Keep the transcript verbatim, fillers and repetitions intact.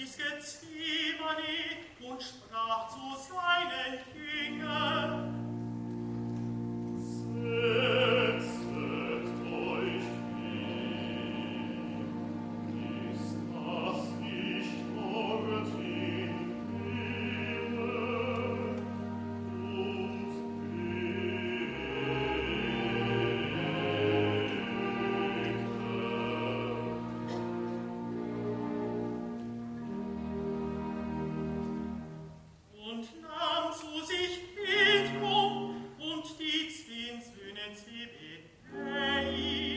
bis Gethsemane und sprach zu seinen Jüngern: Setzet euch hin, ist das nicht dort im Himmel, und und nahm zu sich Petrus und die zehn Söhne Zebedäus